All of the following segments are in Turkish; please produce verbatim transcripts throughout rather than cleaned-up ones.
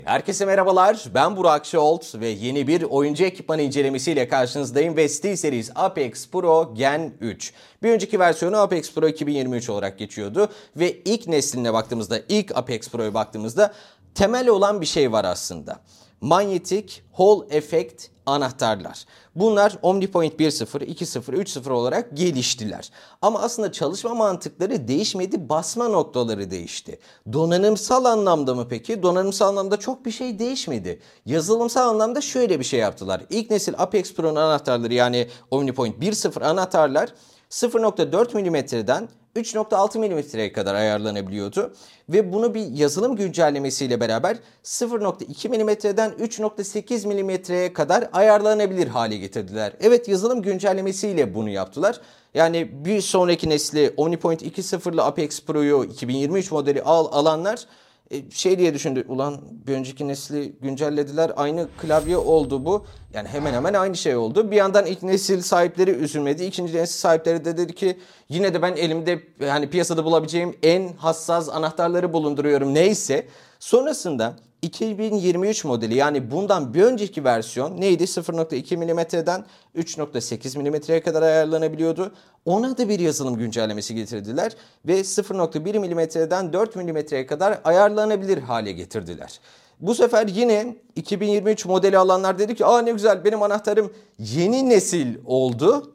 Herkese merhabalar, ben Burak Şolt ve yeni bir oyuncu ekipmanı incelemesiyle karşınızdayım ve SteelSeries Apex Pro Gen üç. Bir önceki versiyonu Apex Pro iki bin yirmi üç olarak geçiyordu ve ilk nesline baktığımızda, ilk Apex Pro'ya baktığımızda temel olan bir şey var aslında. Manyetik Hall Effect anahtarlar. Bunlar OmniPoint bir nokta sıfır, iki nokta sıfır, üç nokta sıfır olarak geliştiler. Ama aslında çalışma mantıkları değişmedi, basma noktaları değişti. Donanımsal anlamda mı peki? Donanımsal anlamda çok bir şey değişmedi. Yazılımsal anlamda şöyle bir şey yaptılar. İlk nesil Apex Pro'nun anahtarları, yani OmniPoint bir nokta sıfır anahtarlar sıfır nokta dört milimetreden üç nokta altı milimetreye kadar ayarlanabiliyordu. Ve bunu bir yazılım güncellemesiyle beraber sıfır nokta iki milimetreden üç nokta sekiz milimetreye kadar ayarlanabilir hale getirdiler. Evet, yazılım güncellemesiyle bunu yaptılar. Yani bir sonraki nesli OmniPoint iki nokta sıfır'lı Apex Pro'yu iki bin yirmi üç modeli al, alanlar şey diye düşündü. Ulan bir önceki nesli güncellediler. Aynı klavye oldu bu. Yani hemen hemen aynı şey oldu. Bir yandan ilk nesil sahipleri üzülmedi. İkinci nesil sahipleri de dedi ki yine de ben elimde yani piyasada bulabileceğim en hassas anahtarları bulunduruyorum. Neyse. Sonrasında iki bin yirmi üç modeli, yani bundan bir önceki versiyon neydi? sıfır nokta iki milimetreden üç nokta sekiz milimetreye kadar ayarlanabiliyordu. Ona da bir yazılım güncellemesi getirdiler ve sıfır nokta bir milimetreden dört milimetreye kadar ayarlanabilir hale getirdiler. Bu sefer yine iki bin yirmi üç modeli alanlar dedi ki aa ne güzel, benim anahtarım yeni nesil oldu.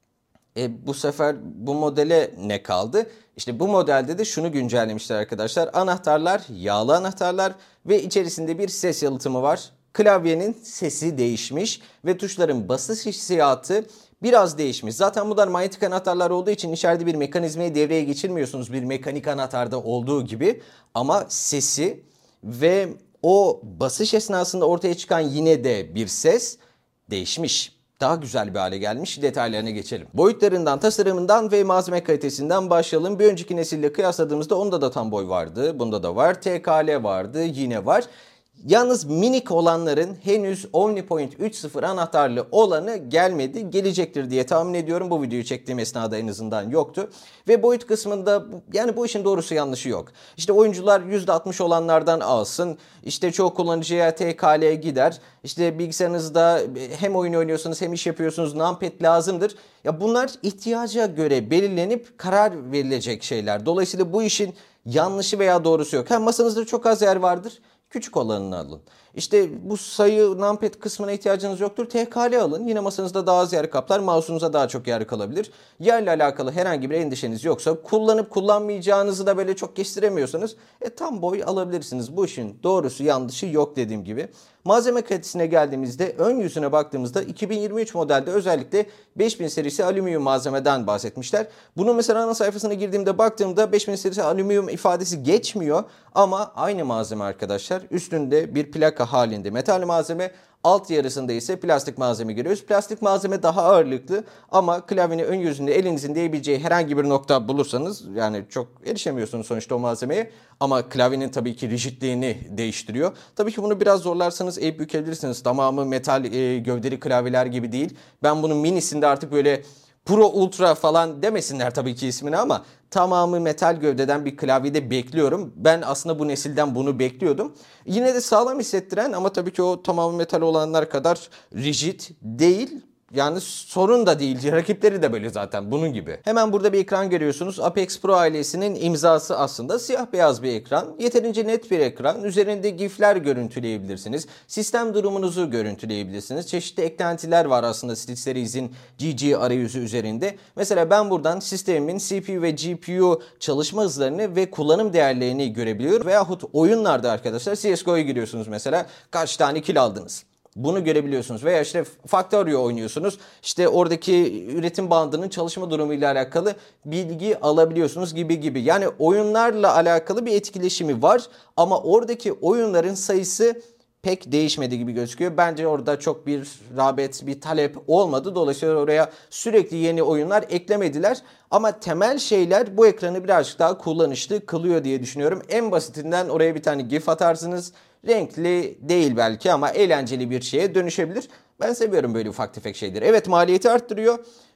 E, bu sefer bu modele ne kaldı? İşte bu modelde de şunu güncellemişler arkadaşlar. Anahtarlar yağlı anahtarlar ve içerisinde bir ses yalıtımı var. Klavyenin sesi değişmiş ve tuşların basış hissiyatı biraz değişmiş. Zaten bunlar manyetik anahtarlar olduğu için içeride bir mekanizmayı devreye geçirmiyorsunuz bir mekanik anahtarda olduğu gibi. Ama sesi ve o basış esnasında ortaya çıkan yine de bir ses değişmiş. Daha güzel bir hale gelmiş. Detaylarına geçelim. Boyutlarından, tasarımından ve malzeme kalitesinden başlayalım. Bir önceki nesille kıyasladığımızda onda da tam boy vardı. Bunda da var. T K L vardı. Yine var. Yalnız minik olanların henüz OmniPoint üç nokta sıfır anahtarlı olanı gelmedi. Gelecektir diye tahmin ediyorum. Bu videoyu çektiğim esnada en azından yoktu. Ve boyut kısmında yani bu işin doğrusu yanlışı yok. İşte oyuncular yüzde altmış olanlardan alsın. İşte çoğu kullanıcıya T K L gider. İşte bilgisayarınızda hem oyun oynuyorsunuz hem iş yapıyorsunuz. Numpad lazımdır. Ya bunlar ihtiyaca göre belirlenip karar verilecek şeyler. Dolayısıyla bu işin yanlışı veya doğrusu yok. Hem masanızda çok az yer vardır. Küçük olanını alın. İşte bu sayı numpad kısmına ihtiyacınız yoktur. T K L alın. Yine masanızda daha az yer kaplar. Mouse'unuza daha çok yer kalabilir. Yerle alakalı herhangi bir endişeniz yoksa, kullanıp kullanmayacağınızı da böyle çok kestiremiyorsanız e, tam boy alabilirsiniz. Bu işin doğrusu yanlışı yok dediğim gibi. Malzeme kalitesine geldiğimizde ön yüzüne baktığımızda iki bin yirmi üç modelde özellikle beş bin serisi alüminyum malzemeden bahsetmişler. Bunun mesela ana sayfasına girdiğimde baktığımda beş bin serisi alüminyum ifadesi geçmiyor ama aynı malzeme arkadaşlar. Üstünde bir plaka halinde metal malzeme, alt yarısında ise plastik malzeme görüyoruz. Plastik malzeme daha ağırlıklı ama klavyenin ön yüzünde elinizin değebileceği herhangi bir nokta bulursanız, yani çok erişemiyorsunuz sonuçta o malzemeye, ama klavyenin tabii ki rigidliğini değiştiriyor. Tabii ki bunu biraz zorlarsanız eğip bükebilirsiniz. Tamamı metal e, gövdeli klavyeler gibi değil. Ben bunun minisinde artık böyle Pro Ultra falan demesinler tabii ki ismini, ama tamamı metal gövdeden bir klavyede bekliyorum. Ben aslında bu nesilden bunu bekliyordum. Yine de sağlam hissettiren ama tabii ki o tamamı metal olanlar kadar rigid değil. Yani sorun da değil. Rakipleri de böyle zaten bunun gibi. Hemen burada bir ekran görüyorsunuz. Apex Pro ailesinin imzası aslında siyah beyaz bir ekran. Yeterince net bir ekran. Üzerinde gifler görüntüleyebilirsiniz. Sistem durumunuzu görüntüleyebilirsiniz. Çeşitli eklentiler var aslında SteelSeries'in G G arayüzü üzerinde. Mesela ben buradan sistemimin C P U ve G P U çalışma hızlarını ve kullanım değerlerini görebiliyorum. Veyahut oyunlarda arkadaşlar C S G O'ya giriyorsunuz mesela. Kaç tane kill aldınız? Bunu görebiliyorsunuz. Veya işte Factorio oynuyorsunuz. İşte oradaki üretim bandının çalışma durumuyla alakalı bilgi alabiliyorsunuz gibi gibi. Yani oyunlarla alakalı bir etkileşimi var ama oradaki oyunların sayısı pek değişmedi gibi gözüküyor. Bence orada çok bir rağbet, bir talep olmadı. Dolayısıyla oraya sürekli yeni oyunlar eklemediler. Ama temel şeyler bu ekranı birazcık daha kullanışlı kılıyor diye düşünüyorum. En basitinden oraya bir tane GIF atarsınız. Renkli değil belki ama eğlenceli bir şeye dönüşebilir. Ben seviyorum böyle ufak tefek şeyleri. Evet, maliyeti arttırıyor.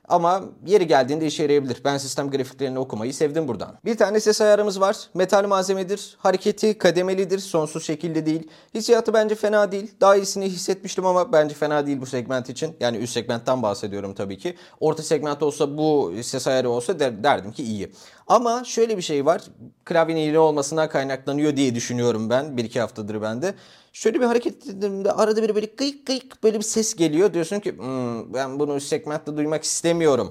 Ama yeri geldiğinde işe yarayabilir. Ben sistem grafiklerini okumayı sevdim buradan. Bir tane ses ayarımız var. Metal malzemedir. Hareketi kademelidir. Sonsuz şekilde değil. Hissiyatı bence fena değil. Daha iyisini hissetmiştim ama bence fena değil bu segment için. Yani üst segmentten bahsediyorum tabii ki. Orta segment olsa, bu ses ayarı olsa derdim ki iyi. Ama şöyle bir şey var. Klavyenin yeni olmasından kaynaklanıyor diye düşünüyorum ben. Bir iki haftadır bende. Şöyle bir hareket ettiğimde arada bir böyle kıyık kıyık böyle bir ses geliyor. Diyorsun ki hmm, ben bunu üst segmentte duymak istemiyorum.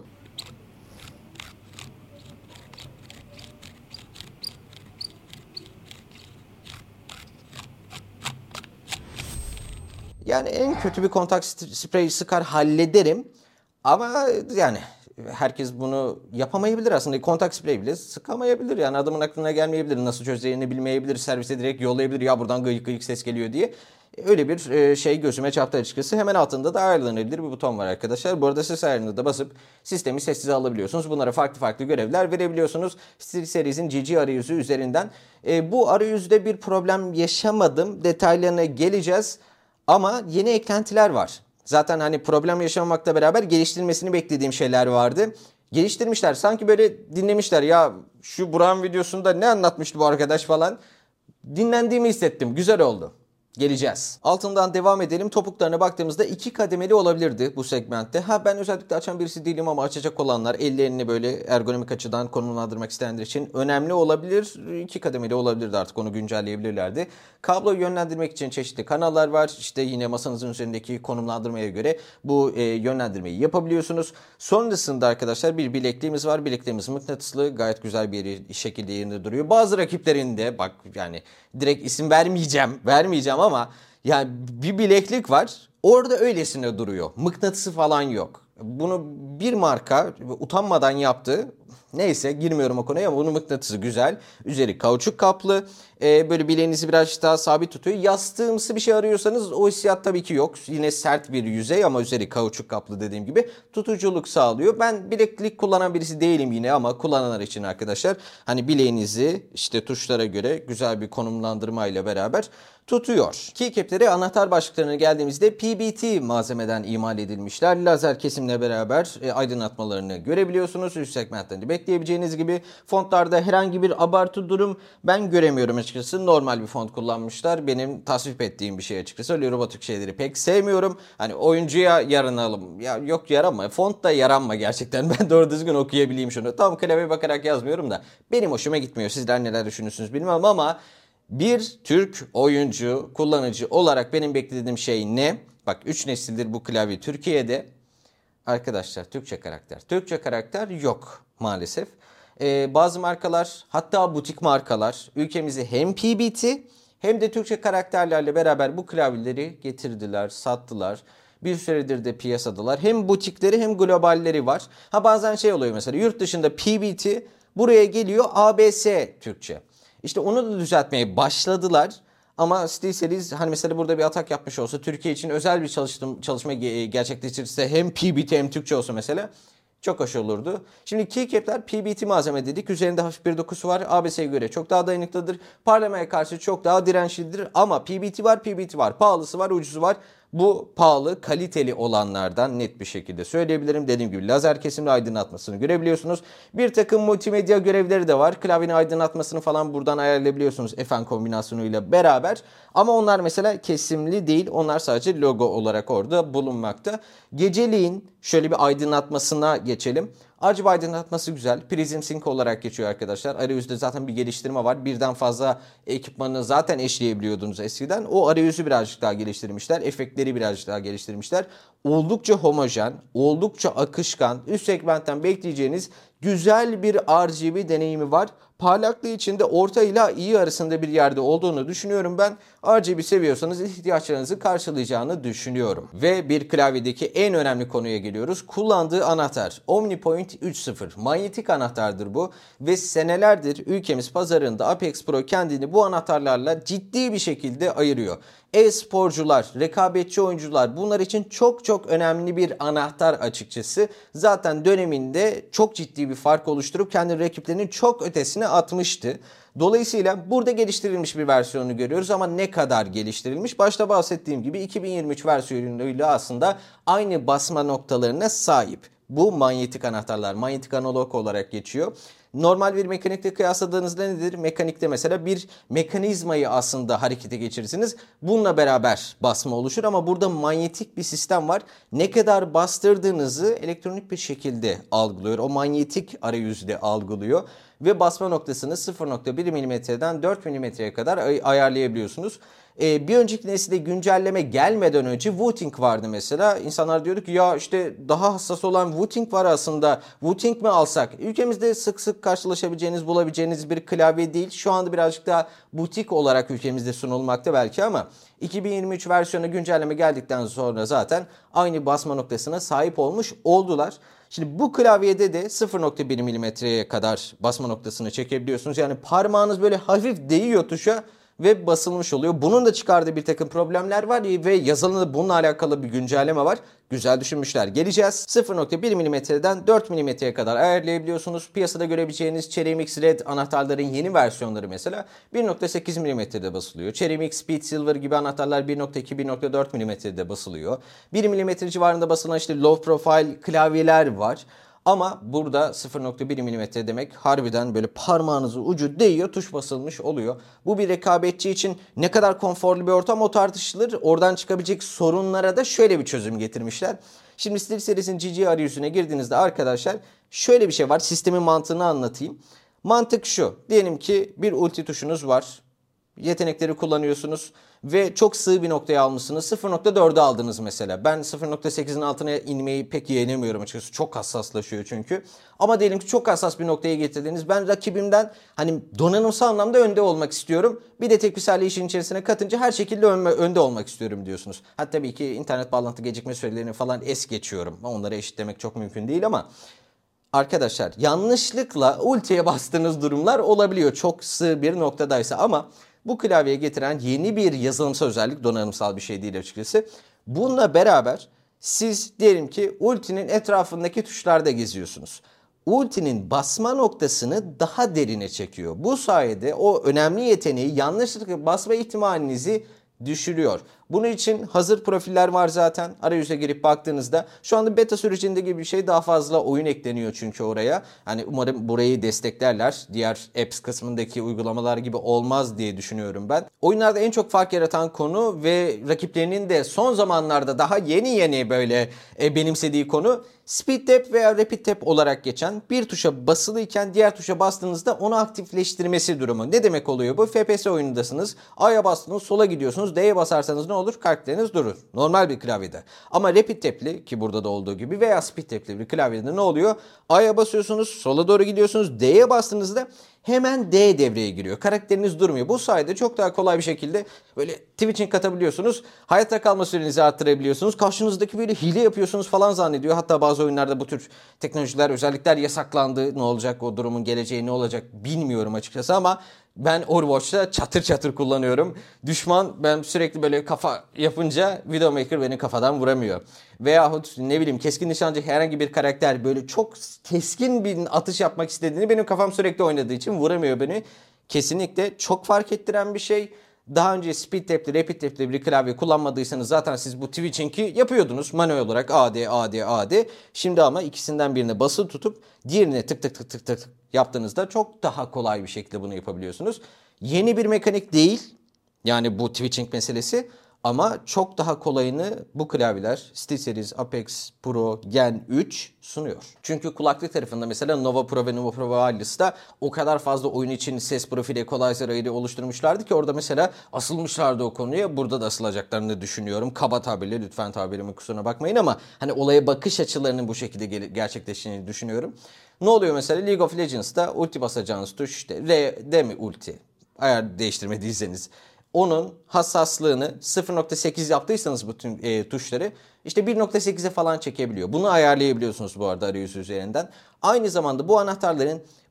Yani en kötü bir kontak spreyi sıkar hallederim. Ama yani herkes bunu yapamayabilir aslında. Kontak sprey bile sıkamayabilir. Yani adamın aklına gelmeyebilir. Nasıl çözeceğini bilmeyebilir. Servise direkt yollayabilir. Ya buradan gıyık gıyık ses geliyor diye. Öyle bir şey gözüme çarptı açıkçası. Hemen altında da ayarlanabilir bir buton var arkadaşlar. Bu arada ses ayarını da basıp sistemi sessize alabiliyorsunuz. Bunlara farklı farklı görevler verebiliyorsunuz. SteelSeries'in G G arayüzü üzerinden. E, bu arayüzde bir problem yaşamadım. Detaylarına geleceğiz. Ama yeni eklentiler var. Zaten hani problem yaşamamakla beraber geliştirilmesini beklediğim şeyler vardı. Geliştirmişler. Sanki böyle dinlemişler. Ya şu Burak'ın videosunda ne anlatmıştı bu arkadaş falan. Dinlendiğimi hissettim. Güzel oldu. Geleceğiz. Altından devam edelim. Topuklarına baktığımızda iki kademeli olabilirdi bu segmentte. Ha ben özellikle açan birisi değilim ama açacak olanlar, ellerini böyle ergonomik açıdan konumlandırmak isteyenler için önemli olabilir. İki kademeli olabilirdi, artık onu güncelleyebilirlerdi. Kabloyu yönlendirmek için çeşitli kanallar var. İşte yine masanızın üzerindeki konumlandırmaya göre bu e, yönlendirmeyi yapabiliyorsunuz. Sonrasında arkadaşlar bir bilekliğimiz var. Bilekliğimiz mıknatıslı. Gayet güzel bir şekilde yerinde duruyor. Bazı rakiplerinde bak yani direkt isim vermeyeceğim. Vermeyeceğim ama yani bir bileklik var. Orada öylesine duruyor. Mıknatısı falan yok. Bunu bir marka utanmadan yaptı. Neyse girmiyorum o konuya ama bunun mıknatısı güzel. Üzeri kauçuk kaplı. Ee, böyle bileğinizi birazcık daha sabit tutuyor. Yastığımsı bir şey arıyorsanız o hissiyat tabii ki yok. Yine sert bir yüzey ama üzeri kauçuk kaplı dediğim gibi tutuculuk sağlıyor. Ben bileklik kullanan birisi değilim yine ama kullananlar için arkadaşlar hani bileğinizi işte tuşlara göre güzel bir konumlandırma ile beraber tutuyor. Keycap'leri, anahtar başlıklarına geldiğimizde P B T malzemeden imal edilmişler. Lazer kesimle beraber e, aydınlatmalarını görebiliyorsunuz. Üst segmentlerinde bekleyebileceğiniz gibi fontlarda herhangi bir abartı durum ben göremiyorum açıkçası. Normal bir font kullanmışlar. Benim tasvip ettiğim bir şey açıkçası. Öyle robotik şeyleri pek sevmiyorum. Hani oyuncuya yaranalım. Ya yok yaranma. Font da yaranma gerçekten. Ben doğru düzgün okuyabileyim şunu. Tam klavyeye bakarak yazmıyorum da benim hoşuma gitmiyor. Sizler neler düşünürsünüz bilmem ama bir Türk oyuncu, kullanıcı olarak benim beklediğim şey ne? Bak üç nesildir bu klavye Türkiye'de. Arkadaşlar Türkçe karakter. Türkçe karakter yok maalesef. Ee, bazı markalar, hatta butik markalar ülkemize hem P B T hem de Türkçe karakterlerle beraber bu klavyeleri getirdiler, sattılar. Bir süredir de piyasadalar. Hem butikleri hem globalleri var. Ha bazen şey oluyor mesela yurt dışında P B T buraya geliyor A B S Türkçe. İşte onu da düzeltmeye başladılar. Ama SteelSeries hani mesela burada bir atak yapmış olsa, Türkiye için özel bir çalıştım, çalışma gerçekleştirirse hem P B T hem Türkçe olsa mesela çok hoş olurdu. Şimdi keycap'ler P B T malzeme dedik. Üzerinde hafif bir dokusu var. A B S'ye göre çok daha dayanıklıdır. Parlamaya karşı çok daha dirençlidir. Ama P B T var, P B T var. Pahalısı var, ucuzu var. Bu pahalı, kaliteli olanlardan net bir şekilde söyleyebilirim. Dediğim gibi lazer kesimli aydınlatmasını görebiliyorsunuz. Bir takım multimedya görevleri de var. Klavyenin aydınlatmasını falan buradan ayarlayabiliyorsunuz F N kombinasyonuyla beraber. Ama onlar mesela kesimli değil. Onlar sadece logo olarak orada bulunmakta. Geceliğin şöyle bir aydınlatmasına geçelim. R G B aydınlatması güzel. Prism Sync olarak geçiyor arkadaşlar. Arayüzde zaten bir geliştirme var. Birden fazla ekipmanı zaten eşleyebiliyordunuz eskiden. O arayüzü birazcık daha geliştirmişler. Efektleri birazcık daha geliştirmişler. Oldukça homojen, oldukça akışkan, üst segmentten bekleyeceğiniz güzel bir R G B deneyimi var. Parlaklığı içinde orta ile iyi arasında bir yerde olduğunu düşünüyorum ben. R G B seviyorsanız ihtiyaçlarınızı karşılayacağını düşünüyorum. Ve bir klavyedeki en önemli konuya geliyoruz. Kullandığı anahtar OmniPoint üç nokta sıfır. Manyetik anahtardır bu. Ve senelerdir ülkemiz pazarında Apex Pro kendini bu anahtarlarla ciddi bir şekilde ayırıyor. E-sporcular, rekabetçi oyuncular bunlar için çok çok önemli bir anahtar açıkçası. Zaten döneminde çok ciddi bir fark oluşturup kendi rakiplerinin çok ötesine atmıştı. Dolayısıyla burada geliştirilmiş bir versiyonu görüyoruz ama ne kadar geliştirilmiş? Başta bahsettiğim gibi iki bin yirmi üç versiyonuyla aslında aynı basma noktalarına sahip. Bu manyetik anahtarlar, manyetik analog olarak geçiyor. Normal bir mekanikle kıyasladığınızda nedir? Mekanikte mesela bir mekanizmayı aslında harekete geçirirsiniz. Bununla beraber basma oluşur ama burada manyetik bir sistem var. Ne kadar bastırdığınızı elektronik bir şekilde algılıyor. O manyetik arayüzde algılıyor. Ve basma noktasını sıfır nokta bir milimetreden dört milimetreye kadar ay- ayarlayabiliyorsunuz. Ee, bir önceki nesilde güncelleme gelmeden önce Wooting vardı mesela. İnsanlar diyordu ki ya işte daha hassas olan Wooting var aslında. Wooting mi alsak? Ülkemizde sık sık karşılaşabileceğiniz, bulabileceğiniz bir klavye değil. Şu anda birazcık daha butik olarak ülkemizde sunulmakta belki ama iki bin yirmi üç versiyonu güncelleme geldikten sonra zaten aynı basma noktasına sahip olmuş oldular. Şimdi bu klavyede de sıfır nokta bir milimetreye kadar basma noktasını çekebiliyorsunuz. Yani parmağınız böyle hafif değiyor tuşa ve basılmış oluyor. Bunun da çıkardığı bir takım problemler var ve yazılımda bununla alakalı bir güncelleme var. Güzel düşünmüşler. Geleceğiz. sıfır nokta bir milimetreden dört milimetreye kadar ayarlayabiliyorsunuz. Piyasada görebileceğiniz Ceramic Red anahtarların yeni versiyonları mesela bir nokta sekiz milimetrede basılıyor. Ceramic Speed Silver gibi anahtarlar bir nokta iki bir nokta dört milimetrede basılıyor. bir milimetre civarında basılan işte low profile klavyeler var. Ama burada sıfır nokta bir milimetre demek harbiden böyle parmağınızın ucu değiyor, tuş basılmış oluyor. Bu bir rekabetçi için ne kadar konforlu bir ortam o tartışılır. Oradan çıkabilecek sorunlara da şöyle bir çözüm getirmişler. Şimdi SteelSeries'in G G arayüzüne girdiğinizde arkadaşlar şöyle bir şey var. Sistemin mantığını anlatayım. Mantık şu. Diyelim ki bir ulti tuşunuz var. Yetenekleri kullanıyorsunuz ve çok sığ bir noktaya almışsınız. sıfır nokta dörde aldınız mesela. Ben sıfır nokta sekizin altına inmeyi pek yeğenemiyorum açıkçası. Çok hassaslaşıyor çünkü. Ama diyelim ki çok hassas bir noktaya getirdiniz. Ben rakibimden hani donanımsal anlamda önde olmak istiyorum. Bir de tekniselliği işin içerisine katınca her şekilde önme, önde olmak istiyorum diyorsunuz. Hatta tabii ki internet bağlantı gecikme sürelerini falan es geçiyorum. Onları eşitlemek çok mümkün değil ama arkadaşlar yanlışlıkla ultiye bastığınız durumlar olabiliyor. Çok sığ bir noktadaysa ama bu klavyeye getiren yeni bir yazılımsal özellik, donanımsal bir şey değil açıkçası. Bununla beraber siz diyelim ki ultinin etrafındaki tuşlarda geziyorsunuz. Ultinin basma noktasını daha derine çekiyor. Bu sayede o önemli yeteneği yanlışlıkla basma ihtimalinizi düşürüyor. Bunun için hazır profiller var zaten. Arayüze girip baktığınızda şu anda beta sürecinde gibi bir şey, daha fazla oyun ekleniyor çünkü oraya. Hani umarım burayı desteklerler. Diğer apps kısmındaki uygulamalar gibi olmaz diye düşünüyorum ben. Oyunlarda en çok fark yaratan konu ve rakiplerinin de son zamanlarda daha yeni yeni böyle e, benimsediği konu Speed Tap veya Rapid Tap olarak geçen bir tuşa basılıyken diğer tuşa bastığınızda onu aktifleştirmesi durumu. Ne demek oluyor bu? F P S oyunundasınız. A'ya bastınız, sola gidiyorsunuz. D'ye basarsanız ne olur? Karakteriniz durur. Normal bir klavyede. Ama Rapid Tap'li ki burada da olduğu gibi veya Speed Tap'li bir klavyede ne oluyor? A'ya basıyorsunuz, sola doğru gidiyorsunuz. D'ye bastığınızda hemen D devreye giriyor. Karakteriniz durmuyor. Bu sayede çok daha kolay bir şekilde böyle twitching katabiliyorsunuz. Hayatta kalma sürenizi arttırabiliyorsunuz. Karşınızdaki böyle hile yapıyorsunuz falan zannediyor. Hatta bazı oyunlarda bu tür teknolojiler, özellikler yasaklandı. Ne olacak, o durumun geleceği ne olacak bilmiyorum açıkçası ama ben Overwatch'ta çatır çatır kullanıyorum. Düşman ben sürekli böyle kafa yapınca Widowmaker beni kafadan vuramıyor. Veyahut ne bileyim keskin nişancı herhangi bir karakter böyle çok keskin bir atış yapmak istediğini benim kafam sürekli oynadığı için vuramıyor beni. Kesinlikle çok fark ettiren bir şey. Daha önce Speed Tap'li, Rapid Tap'li bir klavye kullanmadıysanız zaten siz bu twitching'i yapıyordunuz manuel olarak A D, A D, A D. Şimdi ama ikisinden birine basılı tutup diğerine tık tık tık tık tık yaptığınızda çok daha kolay bir şekilde bunu yapabiliyorsunuz. Yeni bir mekanik değil yani bu twitching meselesi ama çok daha kolayını bu klavyeler SteelSeries Apex Pro Gen üç sunuyor. Çünkü kulaklık tarafında mesela Nova Pro ve Nova Pro Wireless'ta o kadar fazla oyun için ses profili equalizer ayarı oluşturmuşlardı ki orada mesela asılmışlardı o konuya. Burada da asılacaklarını düşünüyorum. Kaba tabirle lütfen tabirimin kusuruna bakmayın ama hani olaya bakış açılarının bu şekilde gerçekleştiğini düşünüyorum. Ne oluyor mesela League of Legends'ta ulti basacağınız tuş işte R, D mi ulti? Ayar değiştirmediyseniz. Onun hassaslığını sıfır nokta sekiz yaptıysanız bütün e, tuşları işte bir nokta sekize falan çekebiliyor. Bunu ayarlayabiliyorsunuz bu arada arayüz üzerinden. Aynı zamanda bu anahtarların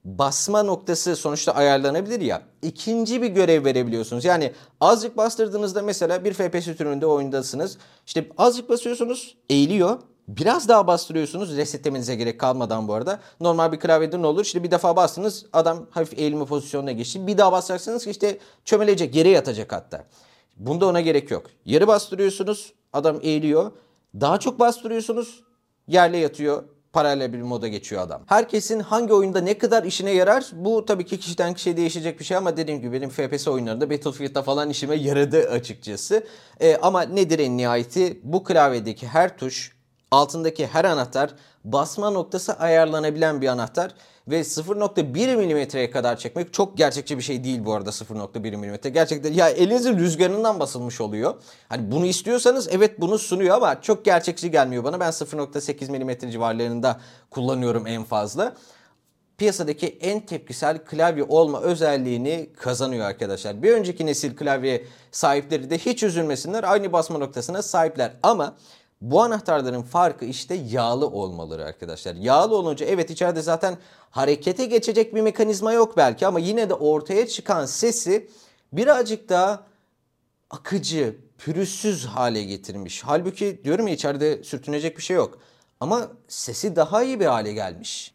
basma noktası sonuçta ayarlanabilir ya. İkinci bir görev verebiliyorsunuz. Yani azıcık bastırdığınızda mesela bir F P S türünde oyundasınız. İşte azıcık basıyorsunuz, eğiliyor. Biraz daha bastırıyorsunuz, resetlemenize gerek kalmadan bu arada. Normal bir klavyede ne olur? İşte bir defa bastınız, adam hafif eğilme pozisyonuna geçti. Bir daha basacaksınız ki işte çömelecek, yere yatacak hatta. Bunda ona gerek yok. Yarı bastırıyorsunuz, adam eğiliyor. Daha çok bastırıyorsunuz, yerle yatıyor. Paralel bir moda geçiyor adam. Herkesin hangi oyunda ne kadar işine yarar bu tabii ki kişiden kişiye değişecek bir şey ama dediğim gibi benim F P S oyunlarında Battlefield'da falan işime yaradı açıkçası. Ee, ama nedir en nihayeti? Bu klavyedeki her tuş, altındaki her anahtar basma noktası ayarlanabilen bir anahtar. Ve sıfır nokta bir milimetreye kadar çekmek çok gerçekçi bir şey değil bu arada sıfır nokta bir milimetre. Gerçekten ya elinizin rüzgarından basılmış oluyor. Hani bunu istiyorsanız evet bunu sunuyor ama çok gerçekçi gelmiyor bana. Ben sıfır nokta sekiz milimetre civarlarında kullanıyorum en fazla. Piyasadaki en tepkisel klavye olma özelliğini kazanıyor arkadaşlar. Bir önceki nesil klavye sahipleri de hiç üzülmesinler. Aynı basma noktasına sahipler ama bu anahtarların farkı işte yağlı olmaları arkadaşlar. Yağlı olunca evet içeride zaten harekete geçecek bir mekanizma yok belki ama yine de ortaya çıkan sesi birazcık daha akıcı, pürüzsüz hale getirmiş. Halbuki diyorum ya içeride sürtünecek bir şey yok. Ama sesi daha iyi bir hale gelmiş.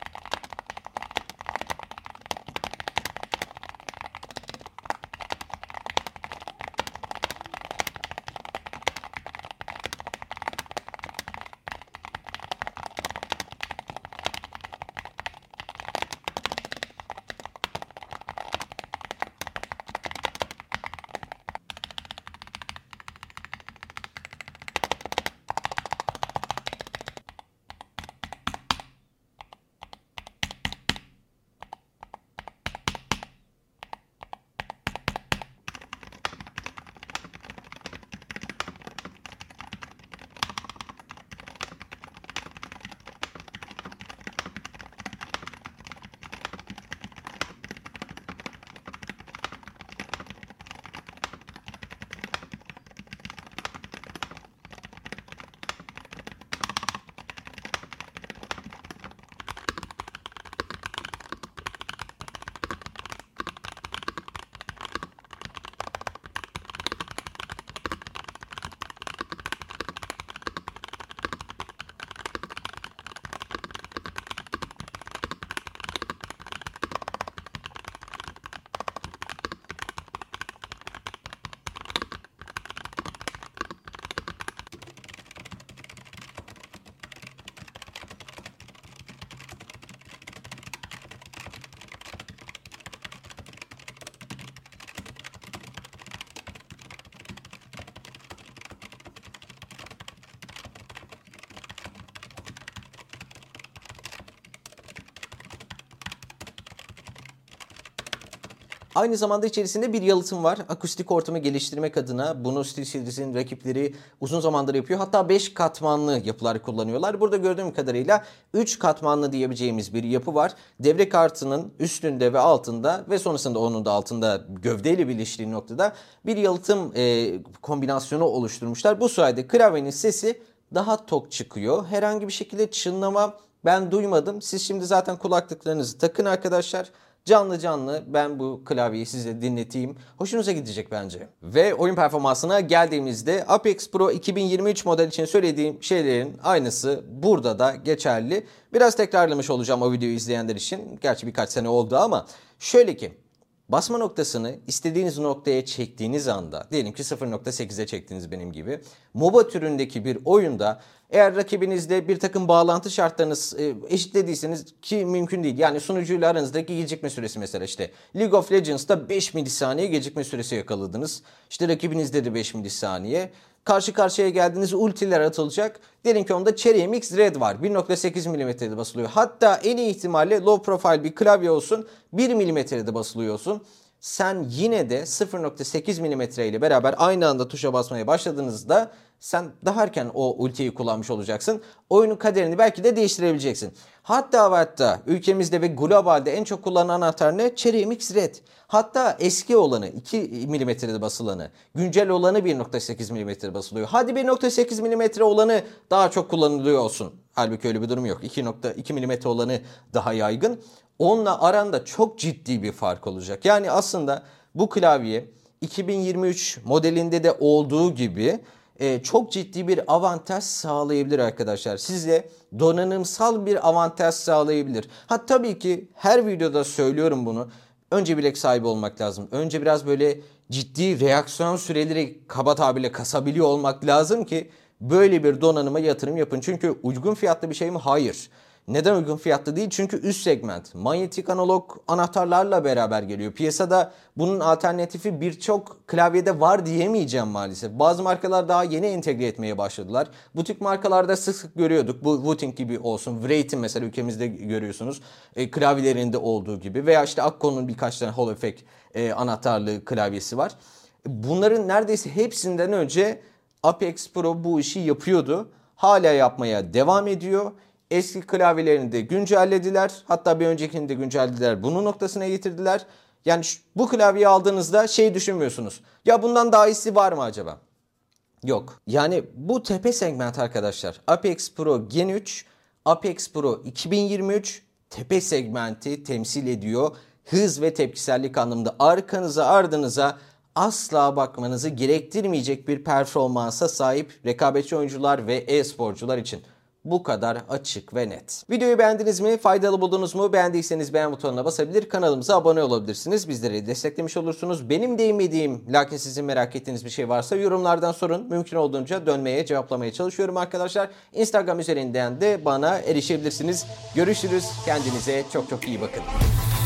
Aynı zamanda içerisinde bir yalıtım var. Akustik ortamı geliştirmek adına bunu SteelSeries'in rakipleri uzun zamandır yapıyor. Hatta beş katmanlı yapılar kullanıyorlar. Burada gördüğüm kadarıyla üç katmanlı diyebileceğimiz bir yapı var. Devre kartının üstünde ve altında ve sonrasında onun da altında gövdeyle birleştiği noktada bir yalıtım e, kombinasyonu oluşturmuşlar. Bu sayede klavyenin sesi daha tok çıkıyor. Herhangi bir şekilde çınlama ben duymadım. Siz şimdi zaten kulaklıklarınızı takın arkadaşlar. Canlı canlı ben bu klavyeyi size dinleteyim. Hoşunuza gidecek bence. Ve oyun performansına geldiğimizde Apex Pro iki bin yirmi üç model için söylediğim şeylerin aynısı burada da geçerli. Biraz tekrarlamış olacağım o videoyu izleyenler için. Gerçi birkaç sene oldu ama şöyle ki basma noktasını istediğiniz noktaya çektiğiniz anda, diyelim ki sıfır nokta sekize çektiniz benim gibi. MOBA türündeki bir oyunda eğer rakibinizle bir takım bağlantı şartlarınız eşitlediyseniz ki mümkün değil. Yani sunucuyla aranızdaki gecikme süresi mesela işte League of Legends'ta beş milisaniye gecikme süresi yakaladınız. İşte rakibinizde de beş milisaniye. Karşı karşıya geldiğiniz ultiler atılacak. Diyelim ki onda Cherry M X Red var. bir nokta sekiz milimetrede basılıyor. Hatta en iyi ihtimalle low profile bir klavye olsun. bir milimetrede basılıyor olsun. Sen yine de sıfır nokta sekiz milimetre ile beraber aynı anda tuşa basmaya başladığınızda sen daha erken o ultiyi kullanmış olacaksın. Oyunun kaderini belki de değiştirebileceksin. Hatta hatta ülkemizde ve globalde en çok kullanılan anahtar ne? Cherry M X Red. Hatta eski olanı iki milimetrede basılanı, güncel olanı bir nokta sekiz milimetrede basılıyor. Hadi bir nokta sekiz milimetre olanı daha çok kullanılıyor olsun. Halbuki öyle bir durum yok. iki nokta iki milimetre olanı daha yaygın. onunla aranda çok ciddi bir fark olacak. Yani aslında bu klavye iki bin yirmi üç modelinde de olduğu gibi e, çok ciddi bir avantaj sağlayabilir arkadaşlar. Size donanımsal bir avantaj sağlayabilir. Ha tabii ki her videoda söylüyorum bunu. Önce bilek sahibi olmak lazım. Önce biraz böyle ciddi reaksiyon süreleri kaba tabirle kasabiliyor olmak lazım ki böyle bir donanıma yatırım yapın. Çünkü uygun fiyatlı bir şey mi? Hayır. Neden uygun fiyatlı değil? Çünkü üst segment manyetik analog anahtarlarla beraber geliyor. Piyasada bunun alternatifi birçok klavyede var diyemeyeceğim maalesef. Bazı markalar daha yeni entegre etmeye başladılar. Butik markalarda sık sık görüyorduk. Bu Wooting gibi olsun. Wraith'in mesela ülkemizde görüyorsunuz. E, klavyelerinde olduğu gibi. Veya işte Akko'nun birkaç tane Hall Effect e, anahtarlı klavyesi var. Bunların neredeyse hepsinden önce Apex Pro bu işi yapıyordu. Hala yapmaya devam ediyor. Eski klavyelerini de güncellediler. Hatta bir öncekini de güncellediler. Bunu noktasına getirdiler. Yani şu, bu klavyeyi aldığınızda şey düşünmüyorsunuz. Ya bundan daha iyisi var mı acaba? Yok. Yani bu tepe segment arkadaşlar. Apex Pro Gen üç, Apex Pro iki bin yirmi üç tepe segmenti temsil ediyor. Hız ve tepkisellik anlamında arkanıza ardınıza asla bakmanızı gerektirmeyecek bir performansa sahip rekabetçi oyuncular ve e-sporcular için. Bu kadar açık ve net. Videoyu beğendiniz mi? Faydalı buldunuz mu? Beğendiyseniz beğen butonuna basabilir, kanalımıza abone olabilirsiniz. Bizleri desteklemiş olursunuz. Benim değinmediğim, lakin sizin merak ettiğiniz bir şey varsa yorumlardan sorun. Mümkün olduğunca dönmeye, cevaplamaya çalışıyorum arkadaşlar. Instagram üzerinden de bana erişebilirsiniz. Görüşürüz. Kendinize çok çok iyi bakın.